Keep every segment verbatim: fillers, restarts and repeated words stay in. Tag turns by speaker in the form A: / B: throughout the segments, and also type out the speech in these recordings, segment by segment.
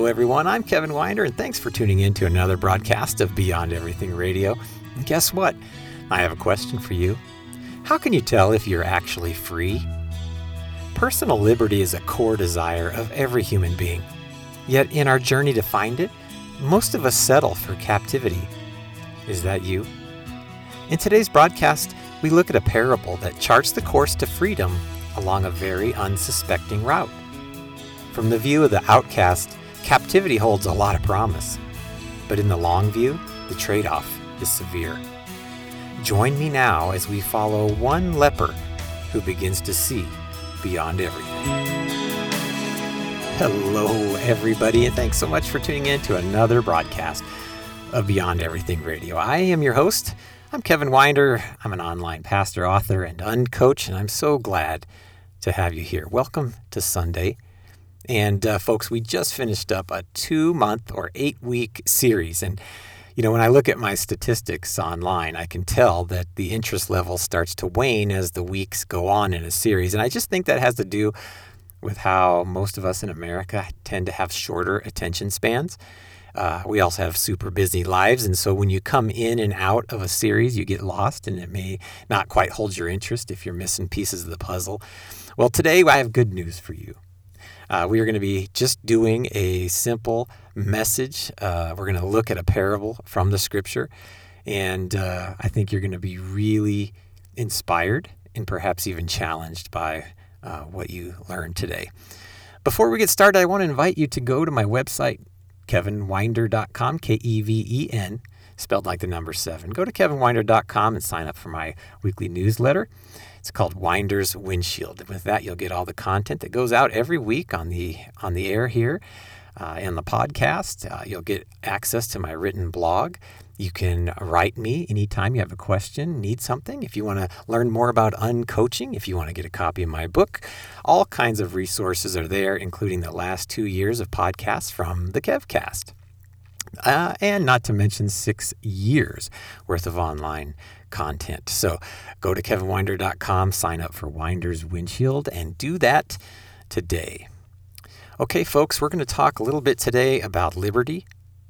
A: Hello, everyone. I'm Kevin Winder, and thanks for tuning in to another broadcast of Beyond Everything Radio. And guess what? I have a question for you. How can you tell if you're actually free? Personal liberty is a core desire of every human being. Yet in our journey to find it, most of us settle for captivity. Is that you? In today's broadcast, we look at a parable that charts the course to freedom along a very unsuspecting route. From the view of the outcast, captivity holds a lot of promise. But in the long view, the trade-off is severe. Join me now as we follow one leper who begins to see beyond everything. Hello, everybody, and thanks so much for tuning in to another broadcast of Beyond Everything Radio. I am your host. I'm Kevin Winder. I'm an online pastor, author, and uncoach, and I'm so glad to have you here. Welcome to Sunday. And uh, folks, we just finished up a two-month or eight-week series. And, you know, when I look at my statistics online, I can tell that the interest level starts to wane as the weeks go on in a series. And I just think that has to do with how most of us in America tend to have shorter attention spans. Uh, we also have super busy lives. And so when you come in and out of a series, you get lost and it may not quite hold your interest if you're missing pieces of the puzzle. Well, today I have good news for you. Uh, we are going to be just doing a simple message. Uh, we're going to look at a parable from the scripture. And uh, I think you're going to be really inspired and perhaps even challenged by uh, what you learned today. Before we get started, I want to invite you to go to my website, kevin winder dot com, K E V E N, spelled like the number seven. Go to kevin winder dot com and sign up for my weekly newsletter. It's called Winder's Windshield. And with that, you'll get all the content that goes out every week on the on the air here uh, and the podcast. Uh, you'll get access to my written blog. You can write me anytime you have a question, need something. If you want to learn more about uncoaching, if you want to get a copy of my book, all kinds of resources are there, including the last two years of podcasts from the KevCast. Uh, and not to mention six years worth of online content. So go to kevin winder dot com, sign up for Winder's Windshield, and do that today. Okay, folks, we're going to talk a little bit today about liberty.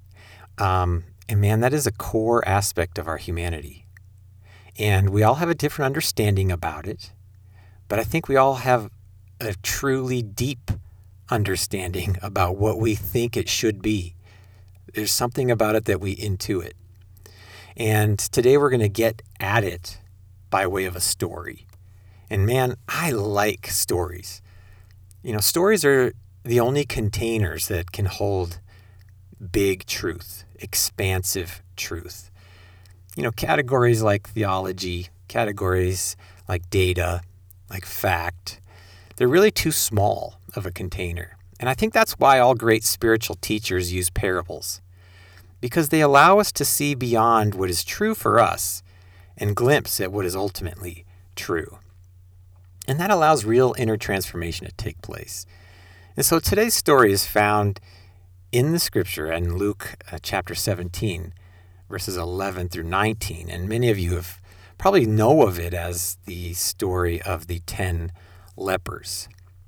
A: Um, and man, that is a core aspect of our humanity. And we all have a different understanding about it. But I think we all have a truly deep understanding about what we think it should be. There's something about it that we intuit. And today we're going to get at it by way of a story. And man, I like stories. You know, stories are the only containers that can hold big truth, expansive truth. You know, categories like theology, categories like data, like fact, they're really too small of a container. And I think that's why all great spiritual teachers use parables, because they allow us to see beyond what is true for us and glimpse at what is ultimately true. And that allows real inner transformation to take place. And so today's story is found in the scripture in Luke uh, chapter seventeen, verses eleven through nineteen. And many of you have probably know of it as the story of the ten lepers.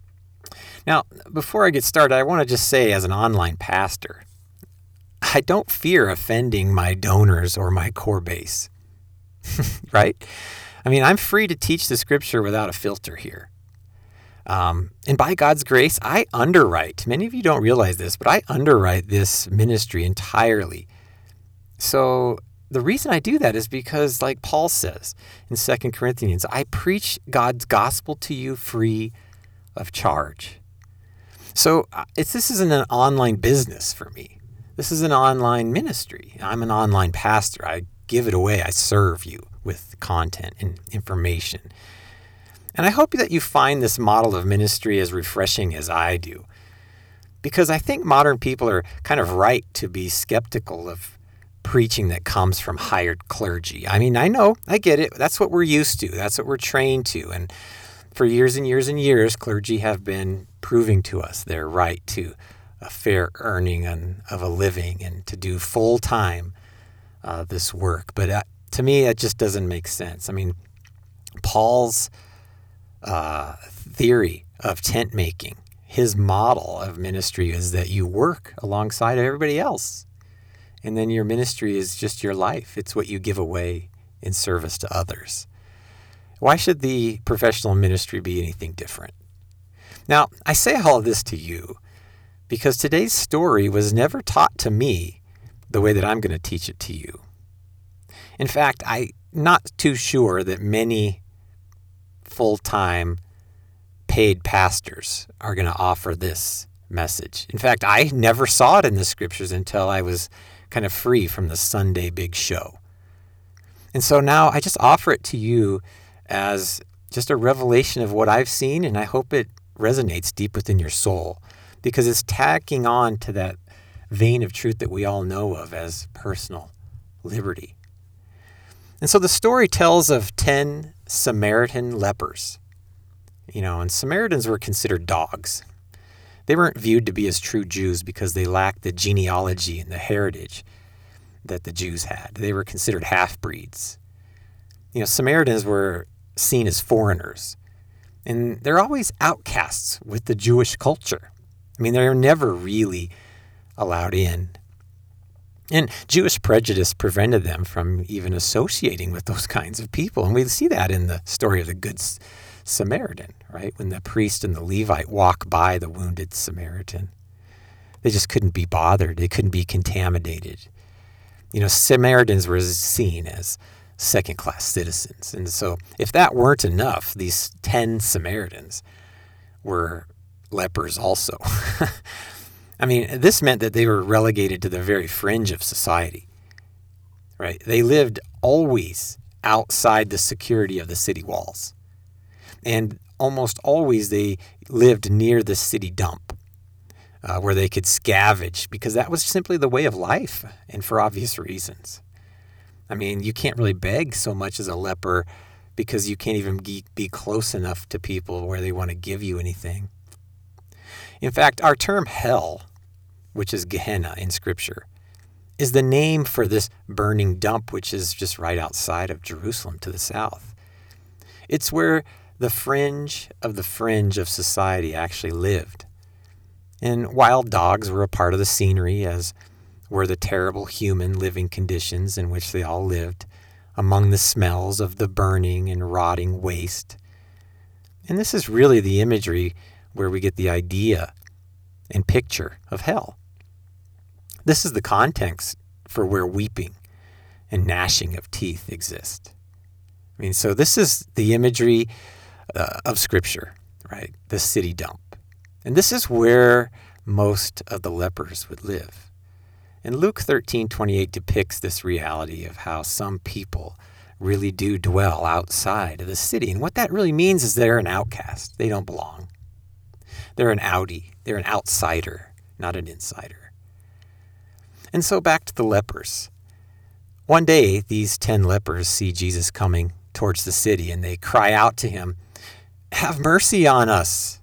A: Now, before I get started, I want to just say, as an online pastor, I don't fear offending my donors or my core base, right? I mean, I'm free to teach the scripture without a filter here. Um, and by God's grace, I underwrite. Many of you don't realize this, but I underwrite this ministry entirely. So the reason I do that is because, like Paul says in Second Corinthians, I preach God's gospel to you free of charge. So it's, this isn't an online business for me. This is an online ministry. I'm an online pastor. I give it away. I serve you with content and information. And I hope that you find this model of ministry as refreshing as I do, because I think modern people are kind of right to be skeptical of preaching that comes from hired clergy. I mean, I know, I get it. That's what we're used to. That's what we're trained to. And for years and years and years, clergy have been proving to us their right to a fair earning and, of a living and to do full time uh, this work. But uh, to me, that just doesn't make sense. I mean, Paul's uh, theory of tent making, his model of ministry is that you work alongside everybody else. And then your ministry is just your life. It's what you give away in service to others. Why should the professional ministry be anything different? Now, I say all of this to you because today's story was never taught to me the way that I'm going to teach it to you. In fact, I'm not too sure that many full-time paid pastors are going to offer this message. In fact, I never saw it in the scriptures until I was kind of free from the Sunday big show. And so now I just offer it to you as just a revelation of what I've seen, and I hope it resonates deep within your soul because it's tacking on to that vein of truth that we all know of as personal liberty. And so the story tells of ten Samaritan lepers. You know, and Samaritans were considered dogs. They weren't viewed to be as true Jews because they lacked the genealogy and the heritage that the Jews had. They were considered half-breeds. You know, Samaritans were seen as foreigners, and they're always outcasts with the Jewish culture. I mean, they're never really allowed in. And Jewish prejudice prevented them from even associating with those kinds of people. And we see that in the story of the Good Samaritan, right? When the priest and the Levite walk by the wounded Samaritan, they just couldn't be bothered. They couldn't be contaminated. You know, Samaritans were seen as second-class citizens. And so if that weren't enough, these ten Samaritans were lepers also. I mean, this meant that they were relegated to the very fringe of society, right? They lived always outside the security of the city walls. And almost always they lived near the city dump uh, where they could scavenge because that was simply the way of life and for obvious reasons. I mean, you can't really beg so much as a leper because you can't even be close enough to people where they want to give you anything. In fact, our term hell, which is Gehenna in Scripture, is the name for this burning dump, which is just right outside of Jerusalem to the south. It's where the fringe of the fringe of society actually lived. And wild dogs were a part of the scenery, as were the terrible human living conditions in which they all lived, among the smells of the burning and rotting waste. And this is really the imagery where we get the idea and picture of hell. This is the context for where weeping and gnashing of teeth exist. I mean, so this is the imagery uh, of Scripture, right? The city dump. And this is where most of the lepers would live. And Luke thirteen twenty-eight depicts this reality of how some people really do dwell outside of the city. And what that really means is they're an outcast. They don't belong. They're an outie. They're an outsider, not an insider. And so back to the lepers. One day, these ten lepers see Jesus coming towards the city, and they cry out to him, "Have mercy on us."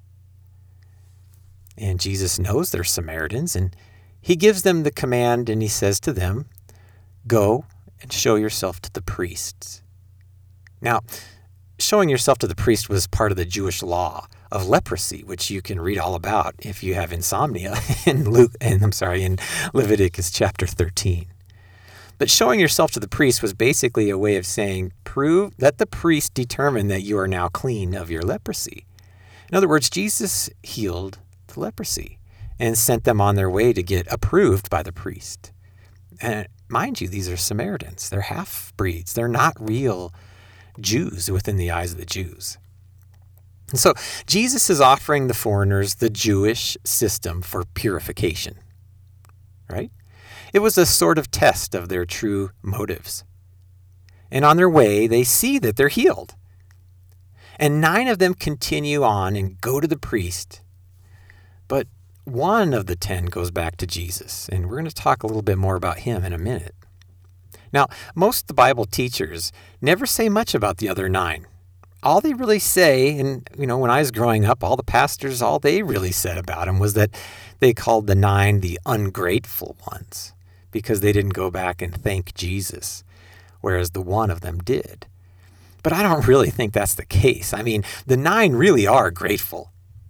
A: And Jesus knows they're Samaritans, and he gives them the command, and he says to them, "Go and show yourself to the priests." Now, showing yourself to the priest was part of the Jewish law of leprosy, which you can read all about if you have insomnia in Luke, and I'm sorry, in Leviticus chapter thirteen. But showing yourself to the priest was basically a way of saying, prove, let the priest determine that you are now clean of your leprosy. In other words, Jesus healed the leprosy and sent them on their way to get approved by the priest. And mind you, these are Samaritans. They're half-breeds. They're not real Jews within the eyes of the Jews. And so Jesus is offering the foreigners the Jewish system for purification, right? It was a sort of test of their true motives. And on their way, they see that they're healed. And nine of them continue on and go to the priest. But one of the ten goes back to Jesus. And we're going to talk a little bit more about him in a minute. Now, most of the Bible teachers never say much about the other nine. All they really say, and you know, when I was growing up, all the pastors, all they really said about him was that they called the nine the ungrateful ones because they didn't go back and thank Jesus, whereas the one of them did. But I don't really think that's the case. I mean, the nine really are grateful.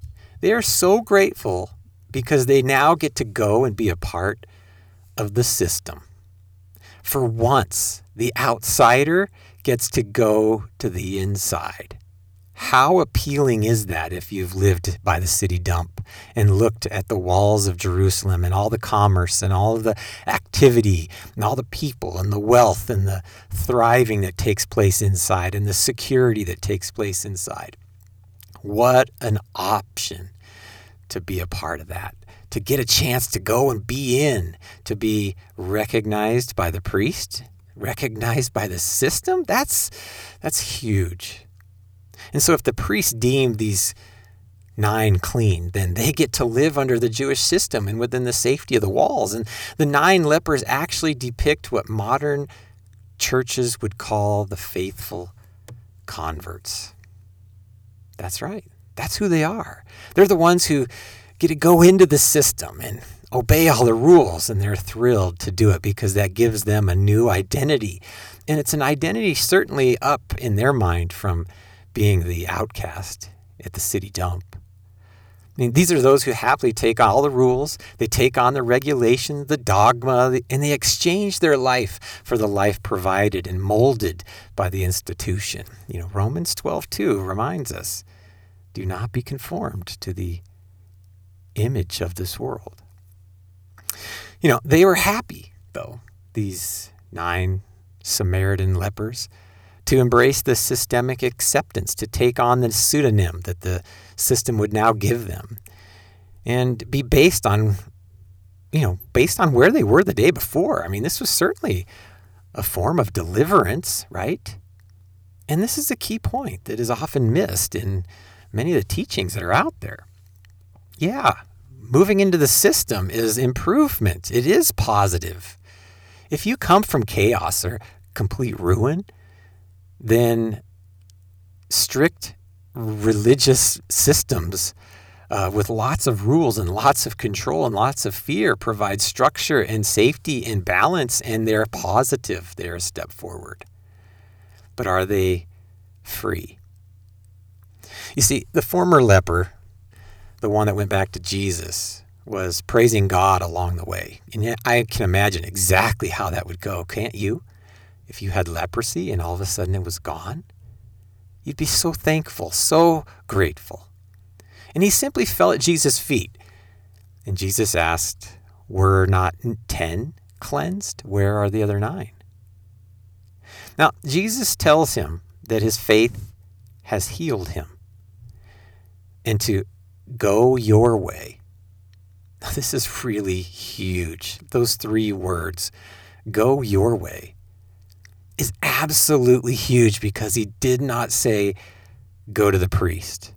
A: They are so grateful because they now get to go and be a part of the system. For once, the outsider gets to go to the inside. How appealing is that if you've lived by the city dump and looked at the walls of Jerusalem and all the commerce and all of the activity and all the people and the wealth and the thriving that takes place inside and the security that takes place inside? What an option to be a part of that, to get a chance to go and be in, to be recognized by the priest, recognized by the system. That's, that's huge. And so if the priest deemed these nine clean, then they get to live under the Jewish system and within the safety of the walls. And the nine lepers actually depict what modern churches would call the faithful converts. That's right. That's who they are. They're the ones who get to go into the system and obey all the rules, and they're thrilled to do it because that gives them a new identity. And it's an identity certainly up in their mind from being the outcast at the city dump. I mean, these are those who happily take on all the rules, they take on the regulations, the dogma, and they exchange their life for the life provided and molded by the institution. You know, Romans twelve two reminds us, do not be conformed to the image of this world. You know, they were happy, though, these nine Samaritan lepers, to embrace the systemic acceptance, to take on the pseudonym that the system would now give them, and be based on, you know, based on where they were the day before. I mean, this was certainly a form of deliverance, right? And this is a key point that is often missed in many of the teachings that are out there. Yeah, moving into the system is improvement. It is positive. If you come from chaos or complete ruin, then strict religious systems uh, with lots of rules and lots of control and lots of fear provide structure and safety and balance, and they're positive. They're a step forward. But are they free? You see, the former leper, the one that went back to Jesus, was praising God along the way. And yet I can imagine exactly how that would go, can't you? If you had leprosy and all of a sudden it was gone, you'd be so thankful, so grateful. And he simply fell at Jesus' feet. And Jesus asked, were not ten cleansed? Where are the other nine? Now, Jesus tells him that his faith has healed him and to go your way. This is really huge. Those three words, go your way, is absolutely huge because he did not say, go to the priest.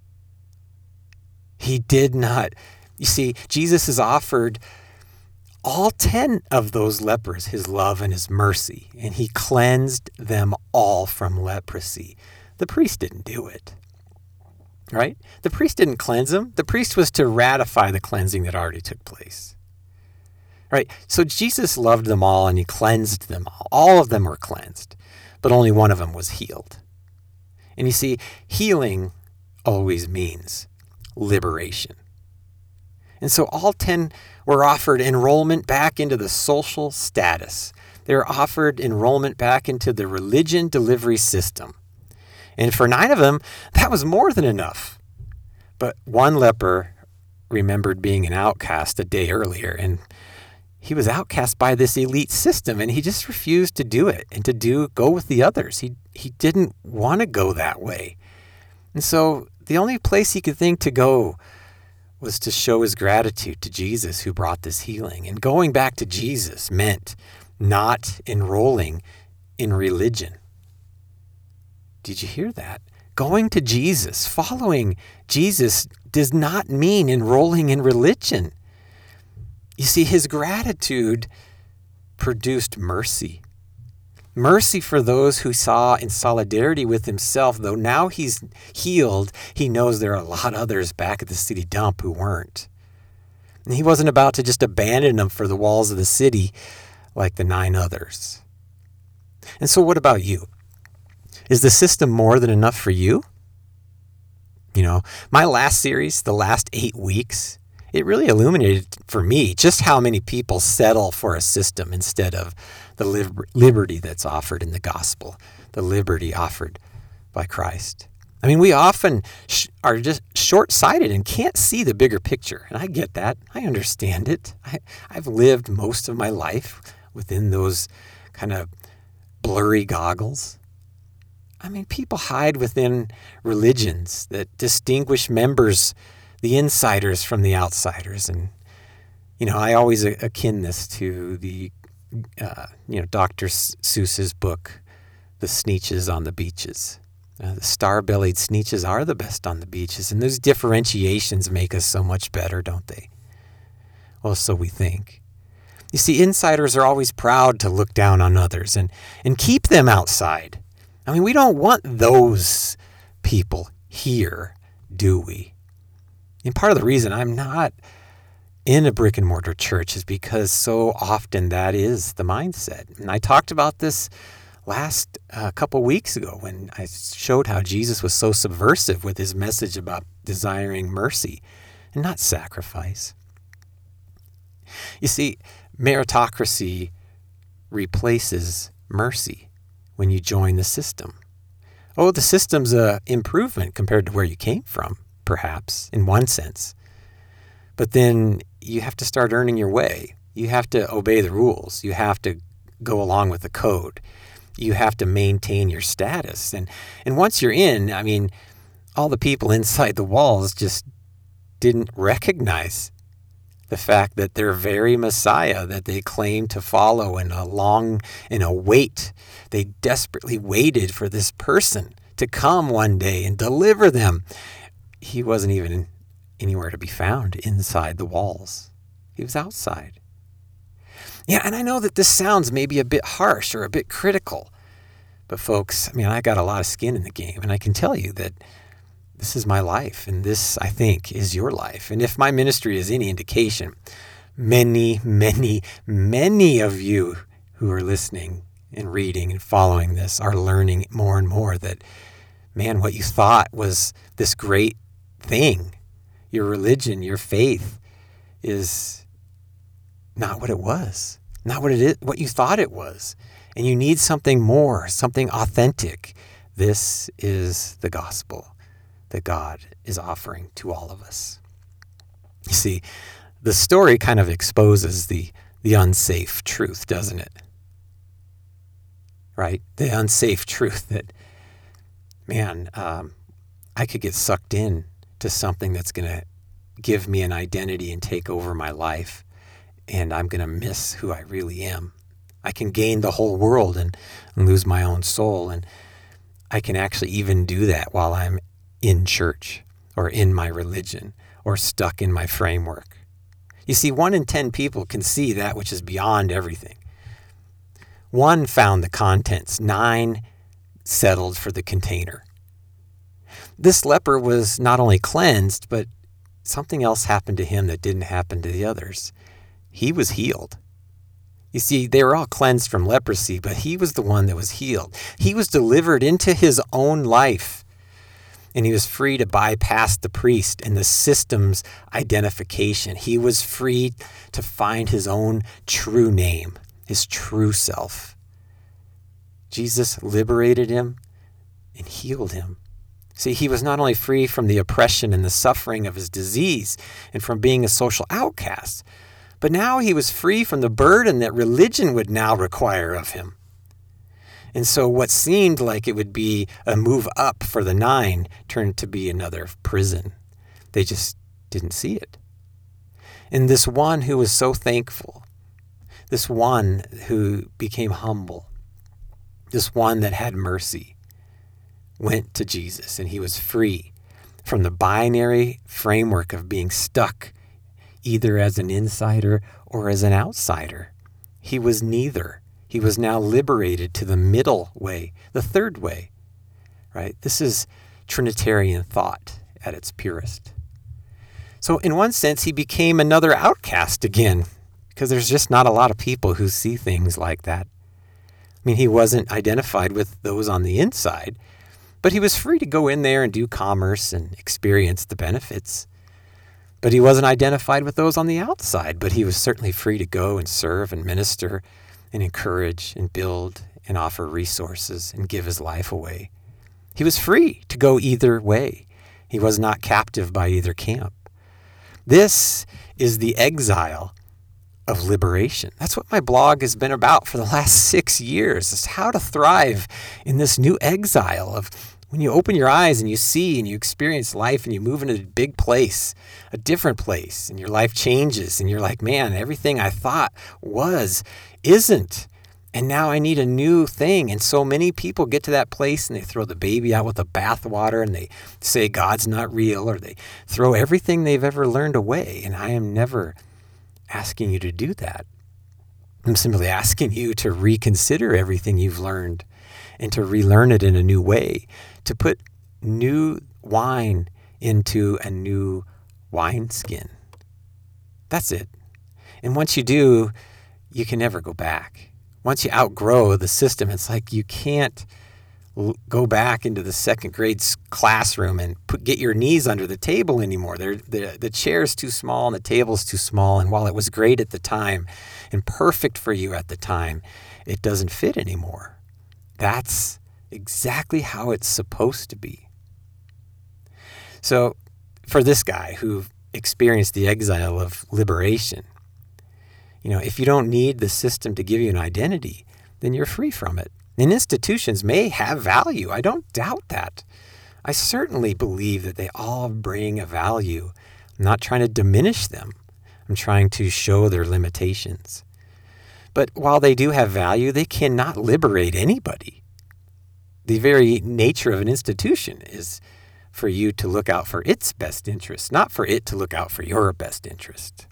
A: He did not. You see, Jesus has offered all ten of those lepers his love and his mercy, and he cleansed them all from leprosy. The priest didn't do it, right? The priest didn't cleanse them. The priest was to ratify the cleansing that already took place. Right, so Jesus loved them all and he cleansed them all. All of them were cleansed, but only one of them was healed. And you see, healing always means liberation. And so all ten were offered enrollment back into the social status. They were offered enrollment back into the religion delivery system. And for nine of them, that was more than enough. But one leper remembered being an outcast a day earlier, and he was outcast by this elite system, and he just refused to do it and to do go with the others. He he didn't want to go that way. And so the only place he could think to go was to show his gratitude to Jesus who brought this healing. And going back to Jesus meant not enrolling in religion. Did you hear that? Going to Jesus, following Jesus does not mean enrolling in religion. You see, his gratitude produced mercy. Mercy for those who saw in solidarity with himself, though now he's healed, he knows there are a lot of others back at the city dump who weren't. And he wasn't about to just abandon them for the walls of the city like the nine others. And so what about you? Is the system more than enough for you? You know, my last series, the last eight weeks, it really illuminated for me just how many people settle for a system instead of the liber- liberty that's offered in the gospel, the liberty offered by Christ. I mean, we often sh- are just short-sighted and can't see the bigger picture. And I get that. I understand it. I, I've lived most of my life within those kind of blurry goggles. I mean, people hide within religions that distinguish members, the insiders from the outsiders. And, you know, I always akin this to the, uh, you know, Doctor Seuss's book, The Sneetches on the Beaches. Uh, the star-bellied Sneetches are the best on the beaches, and those differentiations make us so much better, don't they? Well, so we think. You see, insiders are always proud to look down on others and, and keep them outside. I mean, we don't want those people here, do we? And part of the reason I'm not in a brick-and-mortar church is because so often that is the mindset. And I talked about this last uh, couple weeks ago when I showed how Jesus was so subversive with his message about desiring mercy and not sacrifice. You see, meritocracy replaces mercy when you join the system. Oh, the system's an improvement compared to where you came from, perhaps, in one sense. But then you have to start earning your way. You have to obey the rules. You have to go along with the code. You have to maintain your status. And and once you're in, I mean, all the people inside the walls just didn't recognize the fact that their very Messiah that they claimed to follow in a long, in a wait, they desperately waited for this person to come one day and deliver them. He wasn't even anywhere to be found inside the walls. He was outside. Yeah, and I know that this sounds maybe a bit harsh or a bit critical, but folks, I mean, I got a lot of skin in the game, and I can tell you that this is my life, and this, I think, is your life. And if my ministry is any indication, many, many, many of you who are listening and reading and following this are learning more and more that, man, what you thought was this great thing, your religion, your faith, is not what it was, not what it is, what you thought it was. And you need something more, something authentic. This is the gospel that God is offering to all of us. You see, the story kind of exposes the, the unsafe truth, doesn't it? Right? The unsafe truth that, man, um, I could get sucked in to something that's going to give me an identity and take over my life, and I'm going to miss who I really am. I can gain the whole world and, and lose my own soul, and I can actually even do that while I'm in church or in my religion or stuck in my framework. You see, one in ten people can see that which is beyond everything. One found the contents, nine settled for the container. This leper was not only cleansed, but something else happened to him that didn't happen to the others. He was healed. You see, they were all cleansed from leprosy, but he was the one that was healed. He was delivered into his own life, and he was free to bypass the priest and the system's identification. He was free to find his own true name, his true self. Jesus liberated him and healed him. See, he was not only free from the oppression and the suffering of his disease and from being a social outcast, but now he was free from the burden that religion would now require of him. And so what seemed like it would be a move up for the nine turned to be another prison. They just didn't see it. And this one who was so thankful, this one who became humble, this one that had mercy, went to Jesus, and he was free from the binary framework of being stuck either as an insider or as an outsider. He was neither. He was now liberated to the middle way, the third way, right? This is Trinitarian thought at its purest. So in one sense, he became another outcast again, because there's just not a lot of people who see things like that. I mean, he wasn't identified with those on the inside, But he was free to go in there and do commerce and experience the benefits. But he wasn't identified with those on the outside, but he was certainly free to go and serve and minister and encourage and build and offer resources and give his life away. He was free to go either way. He was not captive by either camp. This is the exile of liberation. That's what my blog has been about for the last six years, is how to thrive in this new exile of when you open your eyes and you see and you experience life and you move into a big place, a different place, and your life changes and you're like, man, everything I thought was isn't. And now I need a new thing. And so many people get to that place and they throw the baby out with the bathwater and they say God's not real, or they throw everything they've ever learned away. And I am never asking you to do that. I'm simply asking you to reconsider everything you've learned and to relearn it in a new way, to put new wine into a new wineskin. That's it. And once you do, you can never go back. Once you outgrow the system, it's like you can't l- go back into the second grade classroom and put, get your knees under the table anymore. They're, the, the chair's too small and the table's too small. And while it was great at the time and perfect for you at the time, it doesn't fit anymore. That's exactly how it's supposed to be. So for this guy who experienced the exile of liberation, you know, if you don't need the system to give you an identity, then you're free from it. And institutions may have value. I don't doubt that. I certainly believe that they all bring a value. I'm not trying to diminish them. I'm trying to show their limitations. But while they do have value, they cannot liberate anybody. The very nature of an institution is for you to look out for its best interest, not for it to look out for your best interest.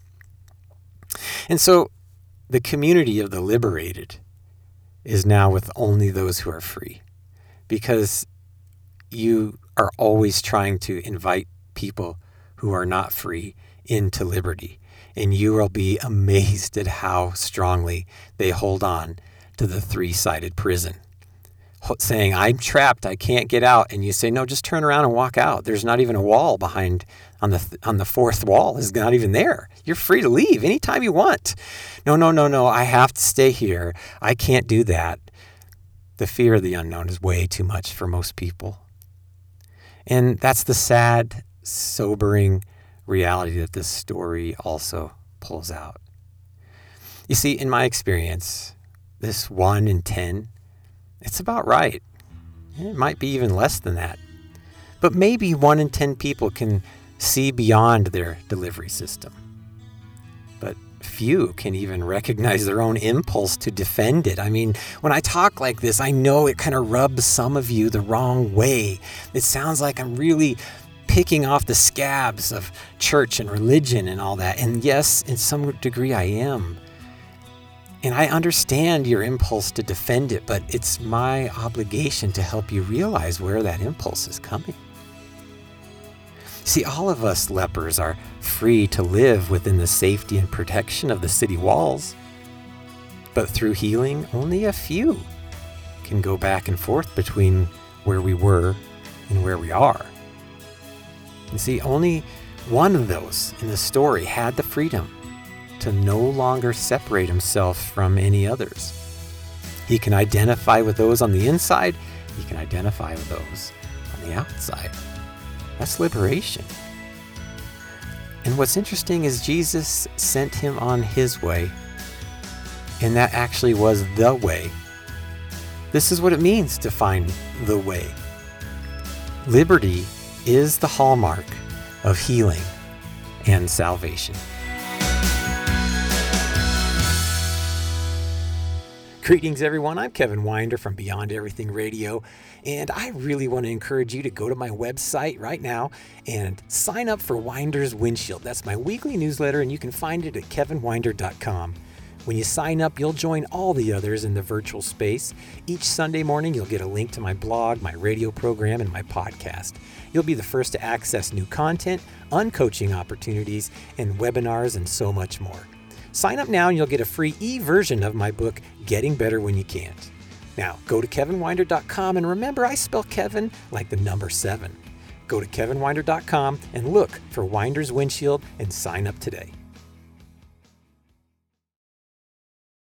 A: And so the community of the liberated is now with only those who are free, because you are always trying to invite people who are not free into liberty. And you will be amazed at how strongly they hold on to the three-sided prison, saying, I'm trapped, I can't get out. And you say, no, just turn around and walk out. There's not even a wall behind on the th- on the fourth wall is not even there. You're free to leave anytime you want. No, no, no, no, I have to stay here. I can't do that. The fear of the unknown is way too much for most people. And that's the sad, sobering reality that this story also pulls out. You see, in my experience, this one in ten, it's about right. It might be even less than that. But maybe one in ten people can see beyond their delivery system. But few can even recognize their own impulse to defend it. I mean, when I talk like this, I know it kind of rubs some of you the wrong way. It sounds like I'm really picking off the scabs of church and religion and all that. And yes, in some degree I am. And I understand your impulse to defend it, but it's my obligation to help you realize where that impulse is coming. See, all of us lepers are free to live within the safety and protection of the city walls. But through healing, only a few can go back and forth between where we were and where we are. And see, only one of those in the story had the freedom to no longer separate himself from any others. He can identify with those on the inside. He can identify with those on the outside. That's liberation. And what's interesting is Jesus sent him on his way. And that actually was the way. This is what it means to find the way. Liberty is the hallmark of healing and salvation. Greetings, everyone. I'm Kevin Winder from Beyond Everything Radio, and I really want to encourage you to go to my website right now and sign up for Winder's Windshield. That's my weekly newsletter, and you can find it at kevin winder dot com. When you sign up, you'll join all the others in the virtual space. Each Sunday morning, you'll get a link to my blog, my radio program, and my podcast. You'll be the first to access new content, uncoaching opportunities, and webinars, and so much more. Sign up now and you'll get a free e-version of my book, Getting Better When You Can't. Now, go to kevin winder dot com and remember I spell Kevin like the number seven. Go to kevin winder dot com and look for Winder's Windshield and sign up today.